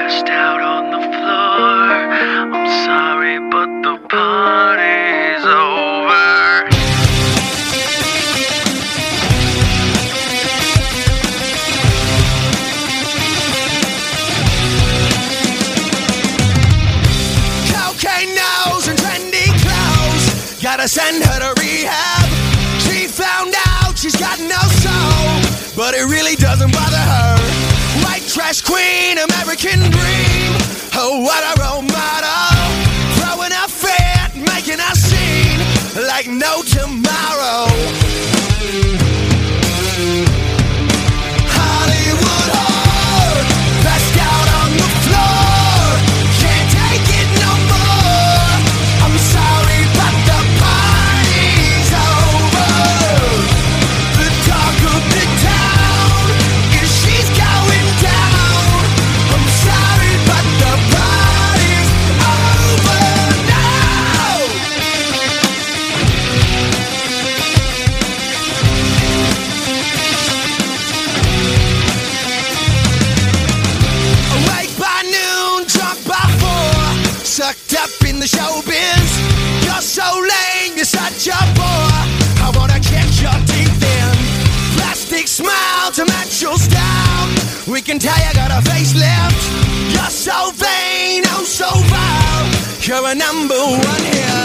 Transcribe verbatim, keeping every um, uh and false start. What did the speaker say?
passed out on the floor. I'm sorry, but the party's over. Cocaine nose and trendy clothes, gotta send her to rehab. She found out she's got no soul, but it really doesn't bother her. White trash queen, American dream. Oh, what a role model. Throwing her fit, making a scene like no tomorrow. Hollywood whore, passed out on the floor. Can't take it no more. I'm sorry, but the party's over. The talk of the town is she's going down. I'm sorry, but the party's over now. Awake by noon, drunk by four, sucked up in the showbiz. You're so lame, you're such a bore. I wanna kick your teeth in. Plastic smile to match your style. We can tell you got a facelift. You're so vain, oh so vile. You're a number one hit.